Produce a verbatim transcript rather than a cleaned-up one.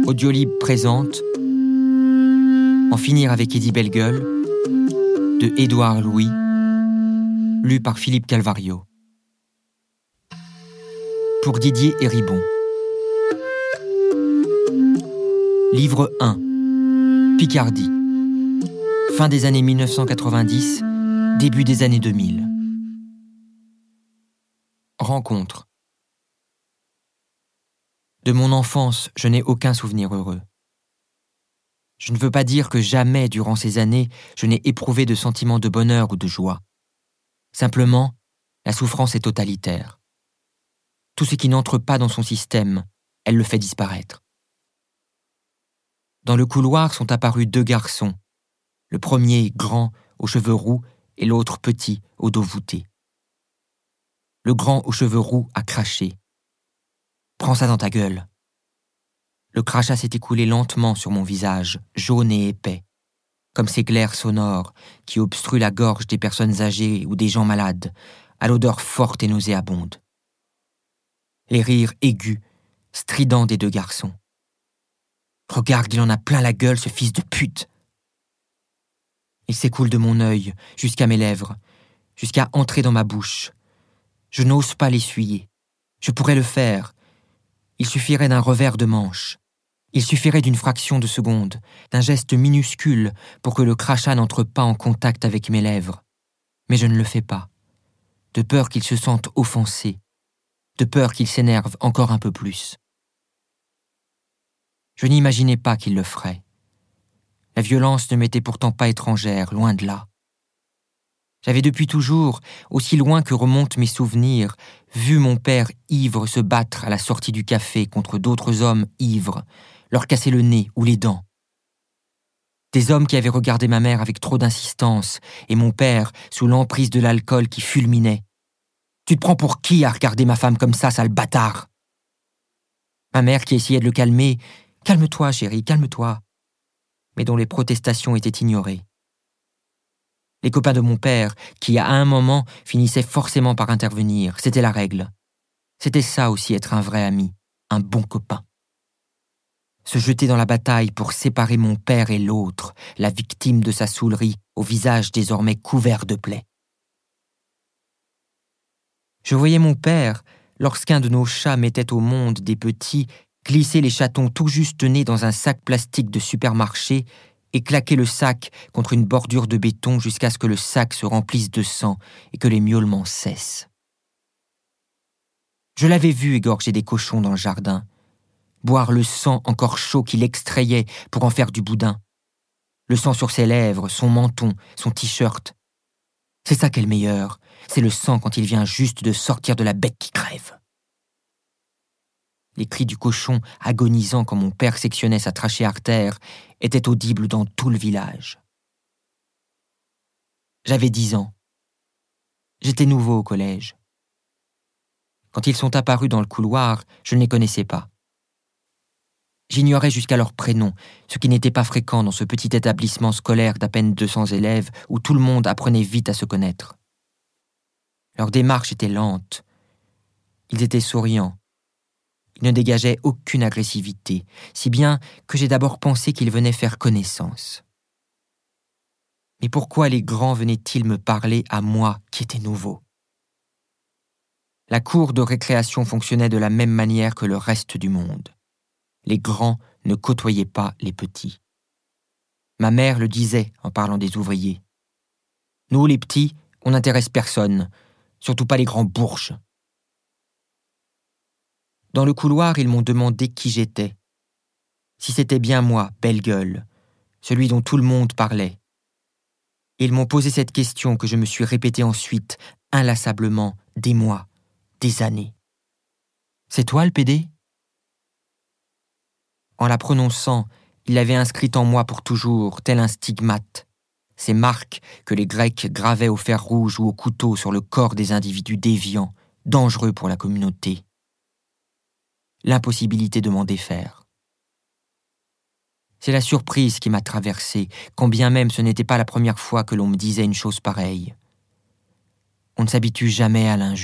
Audiolib présente En finir avec Eddie Bellegueule de Édouard Louis, lu par Philippe Calvario. Pour Didier Héribon. Livre un. Picardie. Fin des années mille neuf cent quatre-vingt-dix, début des années deux mille. Rencontre. De mon enfance, je n'ai aucun souvenir heureux. Je ne veux pas dire que jamais, durant ces années, je n'ai éprouvé de sentiment de bonheur ou de joie. Simplement, la souffrance est totalitaire. Tout ce qui n'entre pas dans son système, elle le fait disparaître. Dans le couloir sont apparus deux garçons. Le premier grand, aux cheveux roux, et l'autre petit, au dos voûté. Le grand aux cheveux roux a craché. « Prends ça dans ta gueule !» Le crachat s'est écoulé lentement sur mon visage, jaune et épais, comme ces glaires sonores qui obstruent la gorge des personnes âgées ou des gens malades, à l'odeur forte et nauséabonde. Les rires aigus, stridents des deux garçons. « Regarde, il en a plein la gueule, ce fils de pute !» Il s'écoule de mon œil jusqu'à mes lèvres, jusqu'à entrer dans ma bouche. Je n'ose pas l'essuyer. Je pourrais le faire. Il suffirait d'un revers de manche. Il suffirait d'une fraction de seconde, d'un geste minuscule pour que le crachat n'entre pas en contact avec mes lèvres. Mais je ne le fais pas, de peur qu'il se sente offensé, de peur qu'il s'énerve encore un peu plus. Je n'imaginais pas qu'il le ferait. La violence ne m'était pourtant pas étrangère, loin de là. J'avais depuis toujours, aussi loin que remontent mes souvenirs, vu mon père ivre se battre à la sortie du café contre d'autres hommes ivres, leur casser le nez ou les dents. Des hommes qui avaient regardé ma mère avec trop d'insistance, et mon père sous l'emprise de l'alcool qui fulminait. « Tu te prends pour qui à regarder ma femme comme ça, sale bâtard ?» Ma mère qui essayait de le calmer. « Calme-toi, chérie, calme-toi !» mais dont les protestations étaient ignorées. Les copains de mon père, qui à un moment finissaient forcément par intervenir, c'était la règle. C'était ça aussi être un vrai ami, un bon copain. Se jeter dans la bataille pour séparer mon père et l'autre, la victime de sa saoulerie, au visage désormais couvert de plaies. Je voyais mon père, lorsqu'un de nos chats mettait au monde des petits, glisser les chatons tout juste nés dans un sac plastique de supermarché et claquer le sac contre une bordure de béton jusqu'à ce que le sac se remplisse de sang et que les miaulements cessent. Je l'avais vu égorger des cochons dans le jardin, boire le sang encore chaud qu'il extrayait pour en faire du boudin. Le sang sur ses lèvres, son menton, son t-shirt. C'est ça qu'est le meilleur, c'est le sang quand il vient juste de sortir de la bête qui crève. Les cris du cochon, agonisant quand mon père sectionnait sa trachée artère, étaient audibles dans tout le village. J'avais dix ans. J'étais nouveau au collège. Quand ils sont apparus dans le couloir, je ne les connaissais pas. J'ignorais jusqu'à leur prénom, ce qui n'était pas fréquent dans ce petit établissement scolaire d'à peine deux cents élèves où tout le monde apprenait vite à se connaître. Leur démarche était lente. Ils étaient souriants. Ils ne dégageaient aucune agressivité, si bien que j'ai d'abord pensé qu'ils venaient faire connaissance. Mais pourquoi les grands venaient-ils me parler à moi qui étais nouveau ? La cour de récréation fonctionnait de la même manière que le reste du monde. Les grands ne côtoyaient pas les petits. Ma mère le disait en parlant des ouvriers. « Nous, les petits, on n'intéresse personne, surtout pas les grands bourges. » Dans le couloir, ils m'ont demandé qui j'étais. Si c'était bien moi, Bellegueule, celui dont tout le monde parlait. Ils m'ont posé cette question que je me suis répétée ensuite, inlassablement, des mois, des années. « C'est toi le pédé ?» En la prononçant, il l'avait inscrite en moi pour toujours, tel un stigmate. Ces marques que les Grecs gravaient au fer rouge ou au couteau sur le corps des individus déviants, dangereux pour la communauté. L'impossibilité de m'en défaire. C'est la surprise qui m'a traversé, quand bien même ce n'était pas la première fois que l'on me disait une chose pareille. On ne s'habitue jamais à l'injuste.